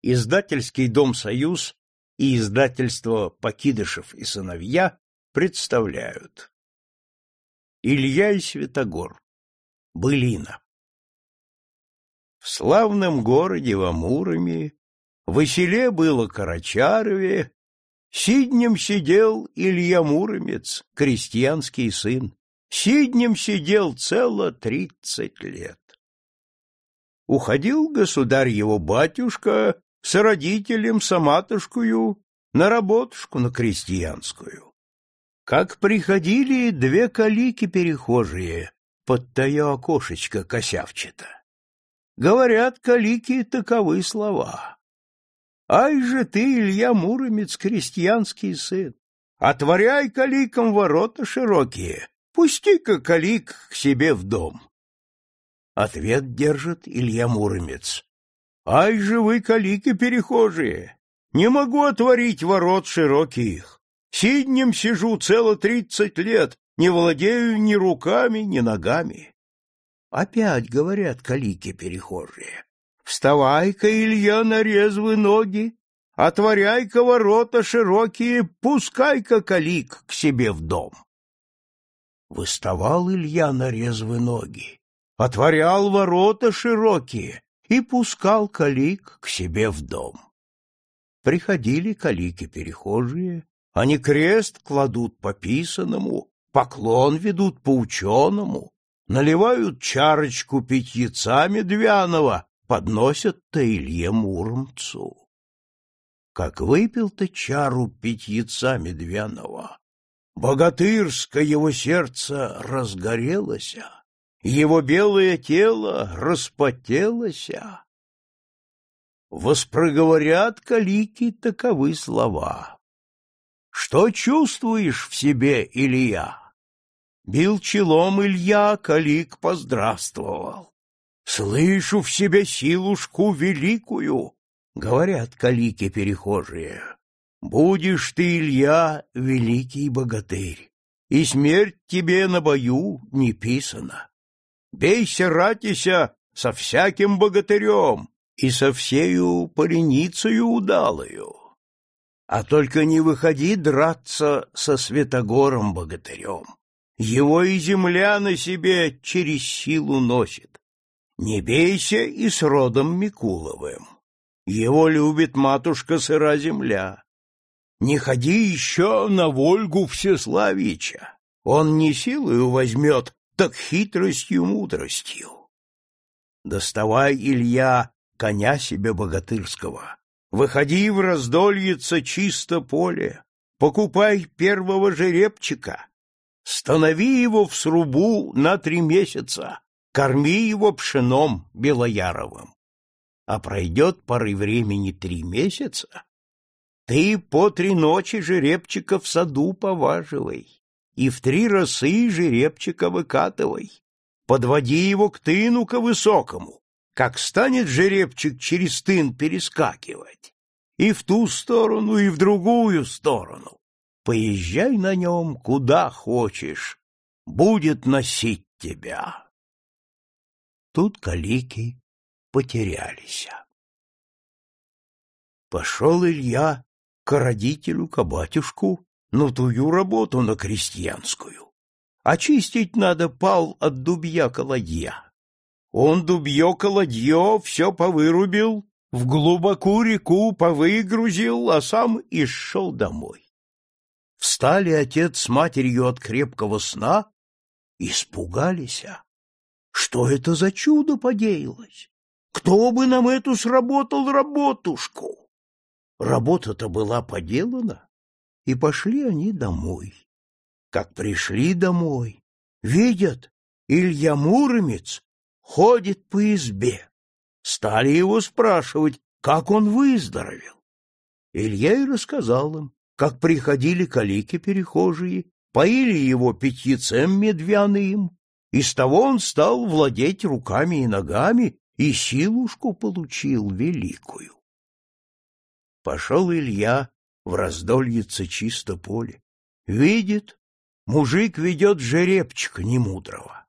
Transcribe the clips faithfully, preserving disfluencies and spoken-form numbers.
Издательский дом «Союз» и издательство «Покидышев и сыновья» представляют. Илья и Святогор. Былина. В славном городе во Муроме, во селе было Карачарове, сиднем сидел Илья Муромец, крестьянский сын. Сиднем сидел цело тридцать лет. Уходил государь его батюшка с родителем, с матушкою на работушку на крестьянскую. Как приходили две калики перехожие под тое окошечко косявчато. Говорят калики таковы слова: «Ай же ты, Илья Муромец, крестьянский сын, отворяй каликам ворота широкие, пусти-ка калик к себе в дом». Ответ держит Илья Муромец: «Ай же вы, калики перехожие, не могу отворить ворот широких. Сиднем сижу цело тридцать лет, не владею ни руками, ни ногами». Опять говорят калики перехожие: «Вставай-ка, Илья, на резвы ноги, отворяй-ка ворота широкие, пускай-ка калик к себе в дом». Выставал Илья на резвы ноги, отворял ворота широкие и пускал калик к себе в дом. Приходили калики-перехожие, они крест кладут по писаному, поклон ведут по ученому, наливают чарочку питьяца медвяного, подносят-то Илье Муромцу. Как выпил-то чару питьяца медвяного, богатырское его сердце разгорелося, его белое тело распотелося. Воспроговорят калики таковы слова: «Что чувствуешь в себе, Илья?» Бил челом Илья, калик поздравствовал. «Слышу в себе силушку великую», — говорят калики перехожие. «Будешь ты, Илья, великий богатырь, и смерть тебе на бою не писана. Бейся, ратися со всяким богатырем и со всею поленицею удалою. А только не выходи драться со Святогором богатырем. Его и земля на себе через силу носит. Не бейся и с родом Микуловым. Его любит матушка сыра земля. Не ходи еще на Вольгу Всеславича. Он не силою возьмет, так хитростью мудростью. Доставай, Илья, коня себе богатырского. Выходи в раздольице чисто поле. Покупай первого жеребчика. Станови его в срубу на три месяца, корми его пшеном белояровым. А пройдет поры времени три месяца, ты по три ночи жеребчика в саду поваживай и в три росы жеребчика выкатывай. Подводи его к тыну-ка высокому, как станет жеребчик через тын перескакивать, и в ту сторону, и в другую сторону. Поезжай на нем куда хочешь, будет носить тебя. Тут калики потерялись. Пошел Илья к родителю, к батюшку, на тую работу на крестьянскую. Очистить надо пал от дубья-колодья. Он дубье-колодье все повырубил, в глубокую реку повыгрузил, а сам и шел домой. Встали отец с матерью от крепкого сна, испугались. Что это за чудо подеялось? Кто бы нам эту сработал работушку? Работа-то была поделана, и пошли они домой. Как пришли домой, видят, Илья Муромец ходит по избе. Стали его спрашивать, как он выздоровел. Илья и рассказал им, как приходили калики перехожие, поили его питьяцем медвяным, и с того он стал владеть руками и ногами, и силушку получил великую. Пошел Илья в раздольице чисто поле. Видит, мужик ведет жеребчика немудрого,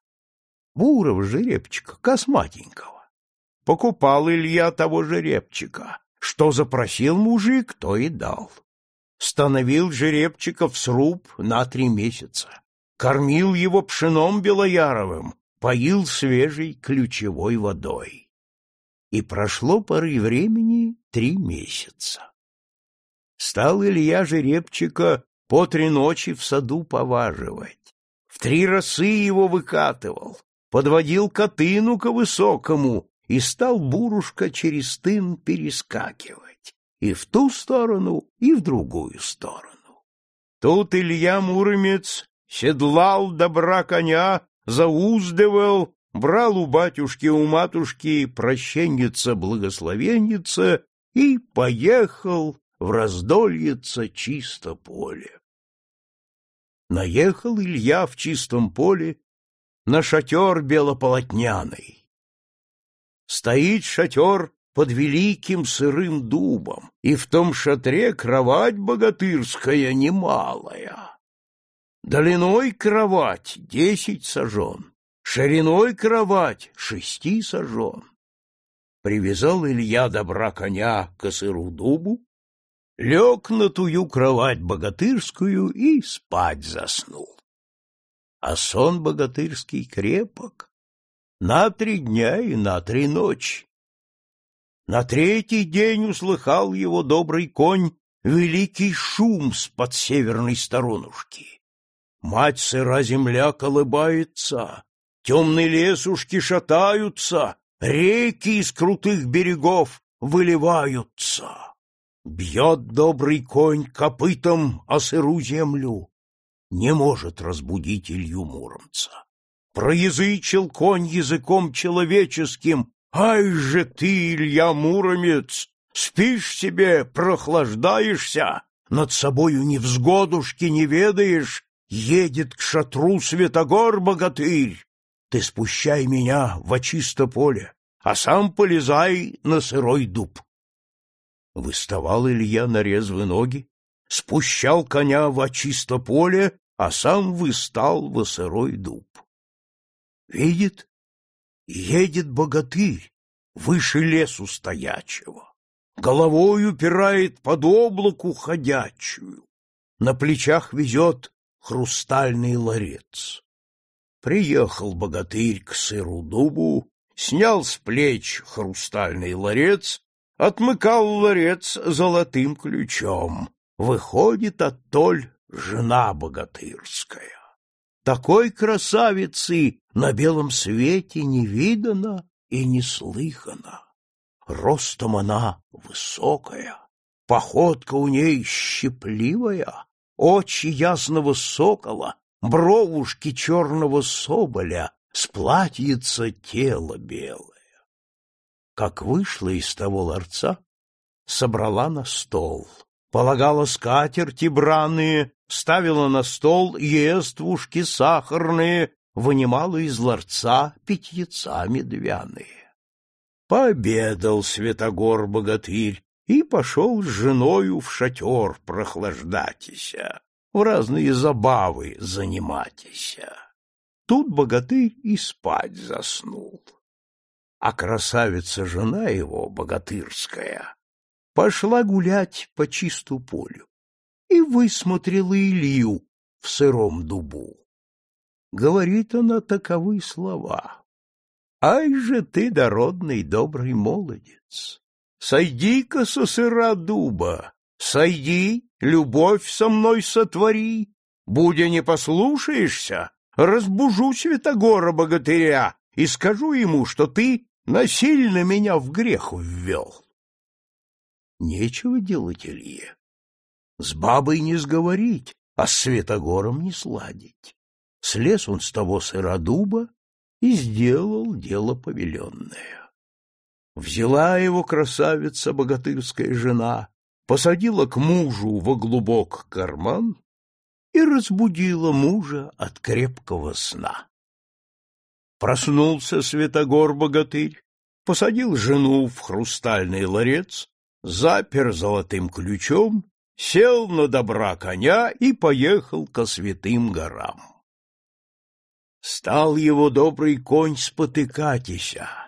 бурого жеребчика, косматенького. Покупал Илья того жеребчика, Что запросил мужик, то и дал. Становил жеребчика в сруб на три месяца, кормил его пшеном белояровым, поил свежей ключевой водой. И прошло поры времени три месяца. Стал Илья жеребчика по три ночи в саду поваживать, в три росы его выкатывал, подводил ко тыну ко высокому, и стал Бурушка через тын перескакивать и в ту сторону, и в другую сторону. Тут Илья Муромец седлал добра коня, зауздывал, брал у батюшки, у матушки прощенница-благословенница и поехал в раздольице чисто поле. Наехал Илья в чистом поле на шатер белополотняный. Стоит шатер под великим сырым дубом, и в том шатре кровать богатырская немалая. Длиной кровать десять сажен, шириной кровать шести сажен. Привязал Илья добра коня к сыру дубу, лег на тую кровать богатырскую и спать заснул. А сон богатырский крепок на три дня и на три ночи. На третий день услыхал его добрый конь великий шум с-под северной сторонушки. Мать сыра земля колыбается, темные лесушки шатаются, реки из крутых берегов выливаются. Бьет добрый конь копытом о сыру землю, не может разбудить Илью Муромца. Проязычил конь языком человеческим: «Ай же ты, Илья Муромец, спишь себе, прохлаждаешься, над собою невзгодушки не ведаешь, едет к шатру Святогор-богатырь. Ты спущай меня во чисто поле, а сам полезай на сырой дуб». Выставал Илья на резвые ноги, спущал коня во чисто поле, а сам выстал во сырой дуб. Видит, едет богатырь выше лесу стоячего, головой упирает под облаку ходячую, на плечах везет хрустальный ларец. Приехал богатырь к сыру дубу, снял с плеч хрустальный ларец, отмыкал ларец золотым ключом. Выходит оттоль жена богатырская. Такой красавицы на белом свете не видано и не слыхано. Ростом она высокая, походка у ней щепливая, очи ясного сокола, бровушки черного соболя, сплатьица тело белое. Как вышла из того ларца, собрала на стол, полагала скатерти браные, ставила на стол ествушки сахарные, вынимала из ларца питьеца медвяные. Пообедал Святогор-богатырь и пошел с женою в шатер прохлаждатися, в разные забавы заниматися. Тут богатырь и спать заснул. А красавица-жена его, богатырская, пошла гулять по чисту полю и высмотрела Илью в сыром дубу. Говорит она таковы слова: «Ай же ты, дородный добрый молодец! Сойди-ка со сыра дуба, сойди, любовь со мной сотвори, будя не послушаешься, разбужу Святогора-богатыря и скажу ему, что ты насильно меня в грех ввел». Нечего делать Илье. С бабой не сговорить, а с Святогором не сладить. Слез он с того сыра дуба и сделал дело повеленное. Взяла его красавица, богатырская жена, посадила к мужу во глубок карман и разбудила мужа от крепкого сна. Проснулся Святогор-богатырь, посадил жену в хрустальный ларец, запер золотым ключом, сел на добра коня и поехал ко святым горам. Стал его добрый конь спотыкатися,